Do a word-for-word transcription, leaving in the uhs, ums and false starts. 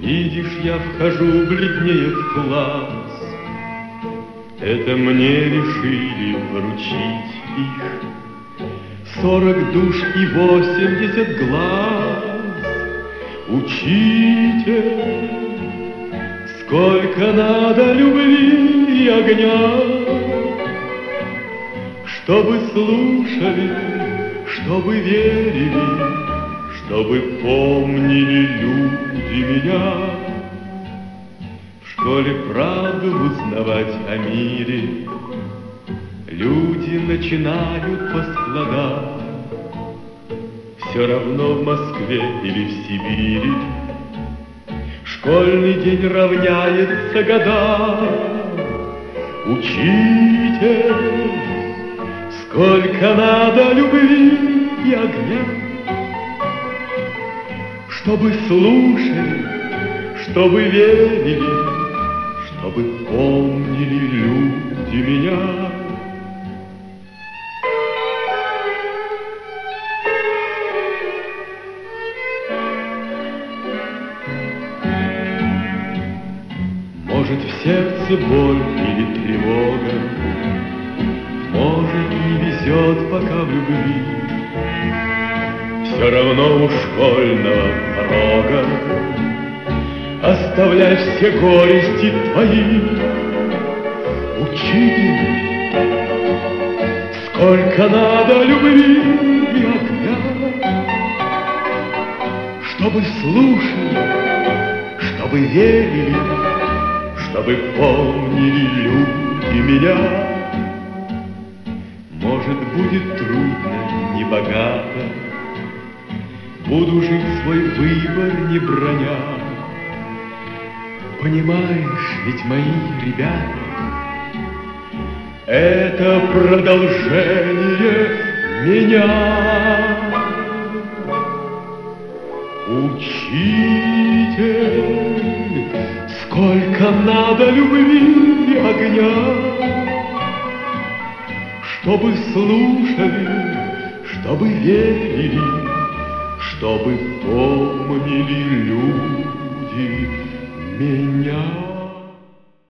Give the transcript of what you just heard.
Видишь, я вхожу бледнее в класс. Это мне решили вручить их. Сорок душ и восемьдесят глаз. Учитель, сколько надо любви и огня, чтобы слушали, чтобы верили, чтобы помнили люди меня. В школе правду узнавать о мире люди начинают по складам. Все равно в Москве или в Сибири школьный день равняется годам. Учитель, сколько надо любви и огня, чтобы слушали, чтобы верили, чтобы помнили люди меня. Может, в сердце боль или тревога, может, не везет пока в любви. Все равно у школьного порога оставляй все горести твои. Учитель, сколько надо любви и огня, чтобы слушали, чтобы верили, чтобы помнили люди меня. Может, будет трудно, небогато, буду жить свой выбор, не броня. Понимаешь, ведь мои ребята — это продолжение меня. Учитель, сколько надо любви и огня, чтобы слушали, чтобы верили, чтобы помнили люди меня.